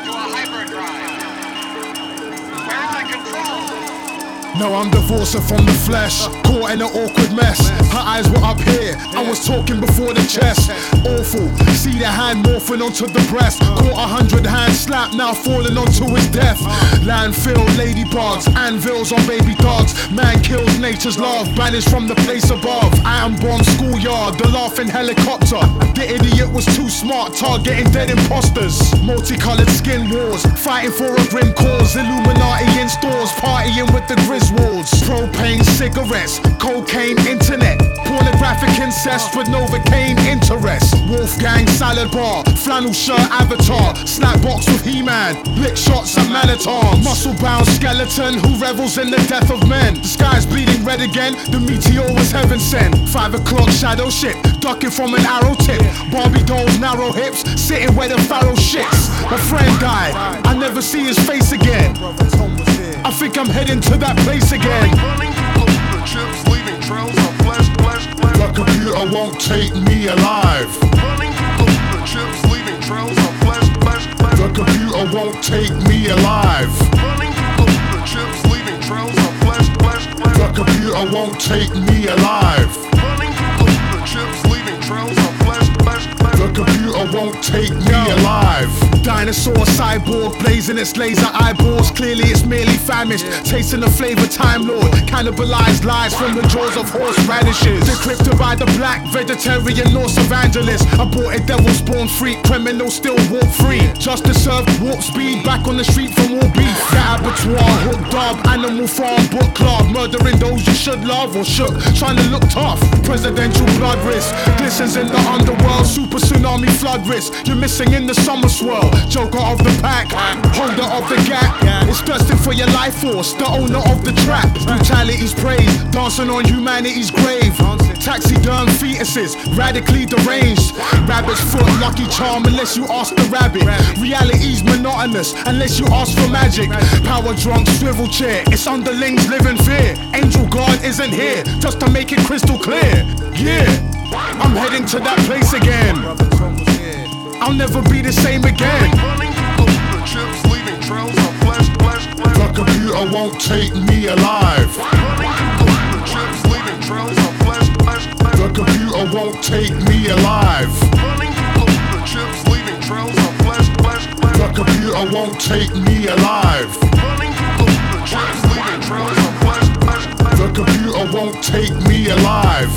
to a hyperdrive. Where are my controls? No, I'm divorcing from the flesh, caught in an awkward mess. Her eyes were up here, I was talking before the chest. Awful, see the hand morphing onto the breast. Caught 100 hands slapped, now falling onto his death. Landfill, ladybugs, anvils on baby dogs. Man kills nature's love, banished from the place above. Atom bomb schoolyard, the laughing helicopter. The idiot was too smart, targeting dead imposters. Multicolored skin wars, fighting for a grim cause. Illuminati in stores, partying with the Griswolds. Propane cigarettes, cocaine internet, pornographic incest with Novocaine interest. Wolfgang salad bar, flannel shirt avatar, snap box with He-Man, lick shots at man-at-arms. Muscle-bound skeleton who revels in the death of men. The sky's bleeding red again, the meteor was heaven sent. 5 o'clock shadow shit, ducking from an arrow tip. Barbie dolls, narrow hips, sitting where the pharaoh shits. My friend died, I never see his face again. I think I'm heading to that place again. Running through the chips, leaving trails of flesh. The computer won't take me alive. Running through the chips, leaving trails of flesh. The computer won't take me alive. Running through the chips, leaving trails of flesh. The computer won't take me alive. Running through the chips, leaving trails of flesh. The computer won't take me alive. Dinosaur cyborg blazing its laser eyeballs. Clearly it's merely famished, tasting the flavor Time Lord. Cannibalized lies from the jaws of horseradishes. Decrypted by the black vegetarian Norse evangelist. Aborted devil spawn freak, criminal still walk free. Justice served warp speed, back on the street for more beef. The abattoir, hooked up, animal farm, book club. Murdering those you should love or shook, trying to look tough. Presidential blood risk, glistens in the underworld. Super tsunami flood risk, you're missing in the summer swirl. Joker of the pack, holder of the gap. It's thirsting for your life force, the owner of the trap. Brutality's praise, dancing on humanity's grave. Taxiderm fetuses, radically deranged. Rabbit's foot, lucky charm unless you ask the rabbit. Reality's monotonous unless you ask for magic. Power drunk swivel chair, it's underlings live in fear. Angel guard isn't here, just to make it crystal clear. Yeah, I'm heading to that place again. I'll never be the same again. Running through the chips, leaving trails of flesh. The computer won't take me alive. Running through the chips, leaving trails of flesh. The computer won't take me alive. Running through the chips, leaving trails of flesh. The computer won't take me alive. Running through the chips, leaving trails of flesh. The computer won't take me alive.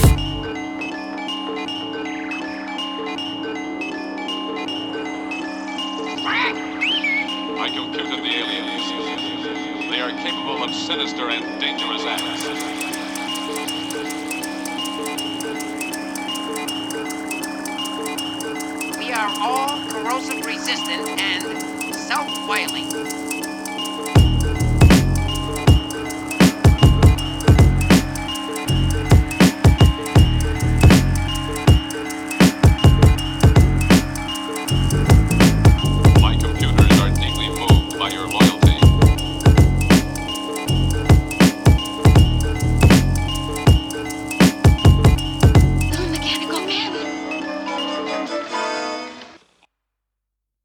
I computed the aliens. They are capable of sinister and dangerous acts. We are all corrosive resistant and self-violating.